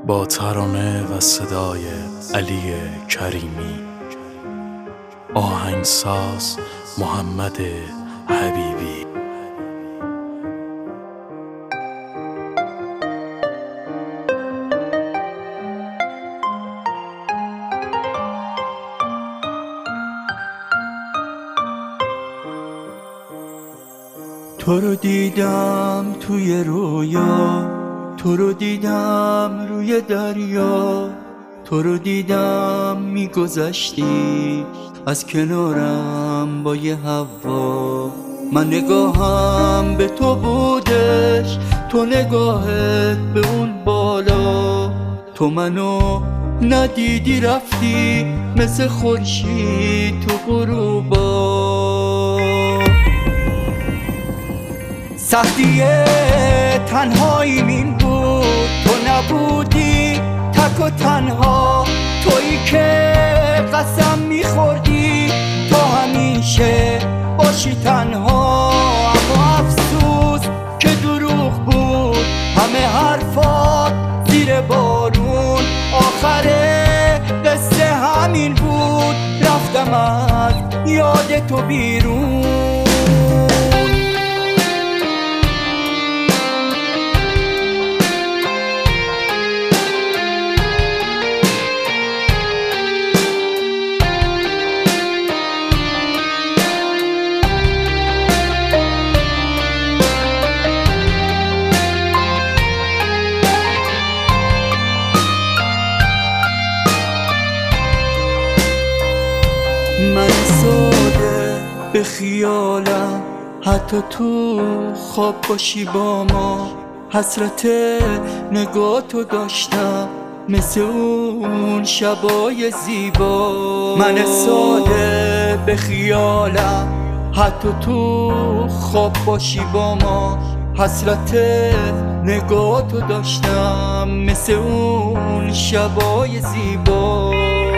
با ترانه و صدای علی کریمی، آهنگساز محمد حبیبی. تو رو دیدم توی رویا، تو رو دیدم روی دریا، تو رو دیدم میگذشتی از کنارم با یه هوا. من نگاهم به تو بودش، تو نگاهت به اون بالا. تو منو ندیدی رفتی مثل خورشید تو غروبا. سختی تنهاییم این بود، تو نبودی تک و تنها. تویی که قسم میخوردی تو همیشه باشی تنها. اما افسوس که دروغ بود همه حرفات زیر بارون. آخر قصه همین بود، رفتم از یاد تو بیرون. من ساده به خیالم حتی تو خواب باشی با ما. حسرت نگاهتو داشتم مثل اون شبای زیبا. من ساده به خیالم حتی تو خواب باشی با ما. حسرت نگاهتو داشتم مثل اون شبای زیبا.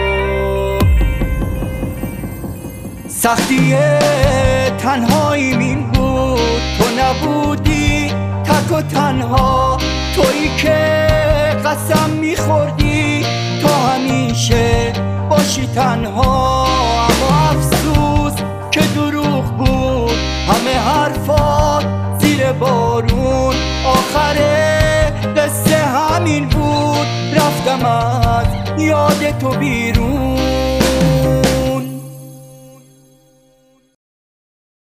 سختی تنهاییم این بود، تو نبودی تک و تنها. تویی که قسم میخوردی تو همیشه باشی تنها. اما افسوس که دروغ بود همه حرفات زیر بارون. آخر قصه همین بود، رفتم از یاد تو بیرون.